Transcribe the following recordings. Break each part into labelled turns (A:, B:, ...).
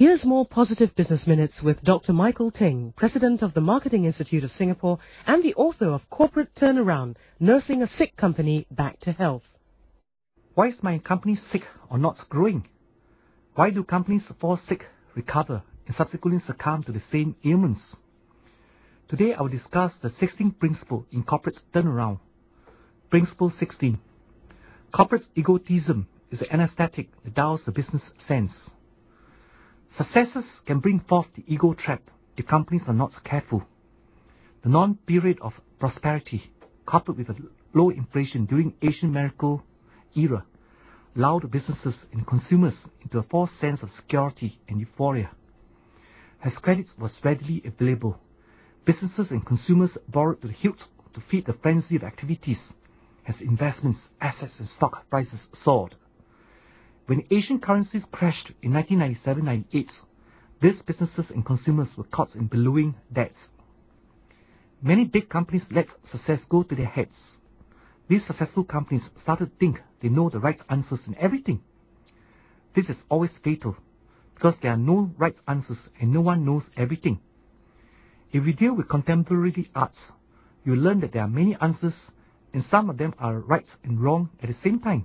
A: Here's more Positive Business Minutes with Dr. Michael Ting, President of the Marketing Institute of Singapore and the author of Corporate Turnaround, Nursing a Sick Company Back to Health.
B: Why is my company sick or not growing? Why do companies fall sick, recover, and subsequently succumb to the same ailments? Today I will discuss the 16th principle in corporate turnaround. Principle 16. Corporate egotism is the anesthetic that dulls the business sense. Successes can bring forth the ego trap if companies are not careful. The non-period of prosperity, coupled with a low inflation during Asian miracle era, lulled businesses and consumers into a false sense of security and euphoria. As credit was readily available, businesses and consumers borrowed to the hilt to feed the frenzy of activities as investments, assets and stock prices soared. When Asian currencies crashed in 1997-98, these businesses and consumers were caught in ballooning debts. Many big companies let success go to their heads. These successful companies started to think they know the right answers in everything. This is always fatal, because there are no right answers and no one knows everything. If you deal with contemporary arts, you learn that there are many answers and some of them are right and wrong at the same time.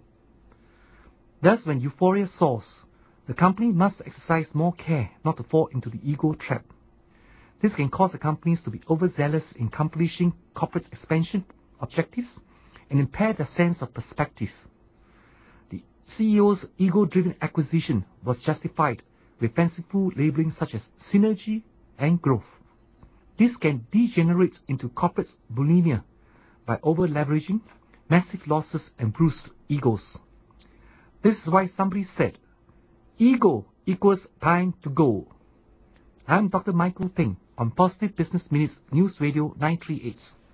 B: Thus, when euphoria soars, the company must exercise more care not to fall into the ego trap. This can cause the companies to be overzealous in accomplishing corporate expansion objectives and impair their sense of perspective. The CEO's ego-driven acquisition was justified with fanciful labeling such as synergy and growth. This can degenerate into corporate bulimia by over-leveraging, massive losses and bruised egos. This is why somebody said, ego equals time to go. I'm Dr. Michael Ting on Positive Business Minutes News Radio 938.